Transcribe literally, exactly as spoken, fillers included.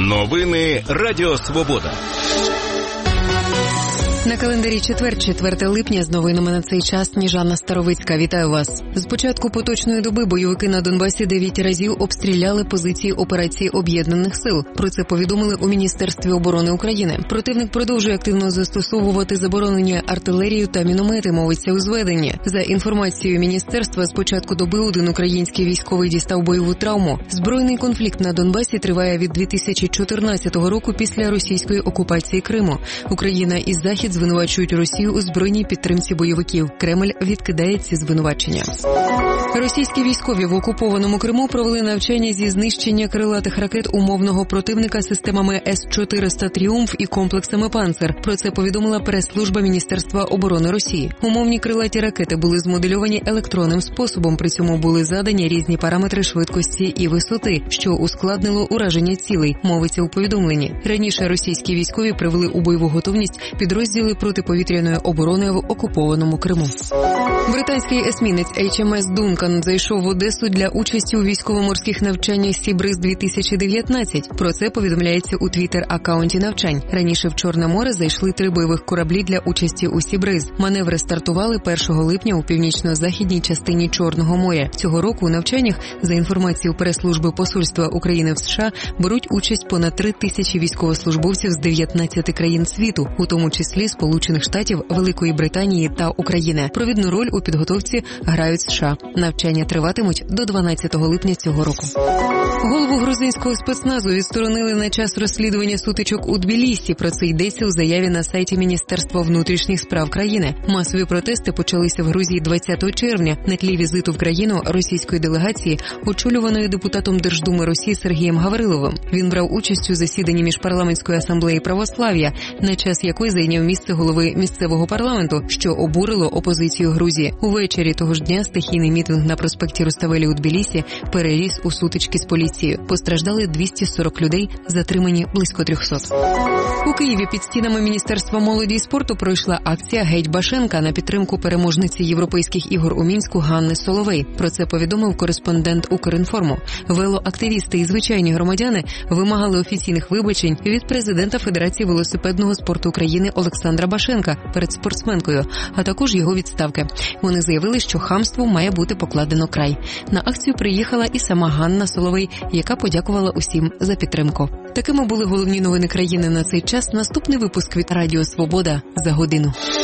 Новини Радіо Свобода. На календарі четвер, четверте липня, з новинами на цей час Сніжана Старовицька. Вітаю вас. З початку поточної доби бойовики на Донбасі дев'ять разів обстріляли позиції операції Об'єднаних сил. Про це повідомили у Міністерстві оборони України. Противник продовжує активно застосовувати заборонені артилерію та міномети, мовиться у зведенні. За інформацією Міністерства, з початку доби один український військовий дістав бойову травму. Збройний конфлікт на Донбасі триває від дві тисячі чотирнадцятого року після російської окупації Криму. Україна і Захід звинувачують Росію у збройній підтримці бойовиків. Кремль відкидає ці звинувачення. Російські військові в окупованому Криму провели навчання зі знищення крилатих ракет умовного противника системами С чотириста «Тріумф» і комплексами «Панцер». Про це повідомила прес-служба Міністерства оборони Росії. Умовні крилаті ракети були змоделювані електронним способом, при цьому були задані різні параметри швидкості і висоти, що ускладнило ураження цілей, мовиться у повідомленні. Раніше російські військові привели у бойову готовність підрозділи протиповітряної оборони в окупованому Криму. Британський есмінець Ейч Ем Ес «Дункан» зайшов в Одесу для участі у військово-морських навчаннях «Сібриз дві тисячі дев'ятнадцять». Про це повідомляється у твіттер-акаунті навчань. Раніше в Чорне море зайшли три бойових кораблі для участі у «Сібриз». Маневри стартували першого липня у північно-західній частині Чорного моря. Цього року у навчаннях, за інформацією прес-служби Посольства України в США, беруть участь понад три тисячі військовослужбовців з дев'ятнадцяти країн світу, у тому числі Сполучених Штатів, Великої Британії та України. Провідну роль у підготовці грають США. Навчання триватимуть до дванадцятого липня цього року. Голову грузинського спецназу відсторонили на час розслідування сутичок у Тбілісі. Про це йдеться у заяві на сайті Міністерства внутрішніх справ країни. Масові протести почалися в Грузії двадцятого червня на тлі візиту в країну російської делегації, очолюваної депутатом Держдуми Росії Сергієм Гавриловим. Він брав участь у засіданні Міжпарламентської асамблеї православ'я, на час якої зайняв місце голови місцевого парламенту, що обурило опозицію Грузії. Увечері того ж дня стихійний мітинг на проспекті Руставелі у Тбілісі переріс у сутички з поліцією. Постраждали двісті сорок людей, затримані близько трьохсот. У Києві під стінами Міністерства молоді і спорту пройшла акція «Геть Башенка» на підтримку переможниці Європейських ігор у Мінську Ганни Соловей. Про це повідомив кореспондент «Укрінформу». Велоактивісти і звичайні громадяни вимагали офіційних вибачень від президента Федерації велосипедного спорту України Олександра Башенка перед спортсменкою, а також його відставки. Вони заявили, що хамству має бути покладено край. На акцію приїхала і сама Ганна Соловей, яка подякувала усім за підтримку. Такими були головні новини країни на цей час. Наступний випуск від Радіо Свобода за годину.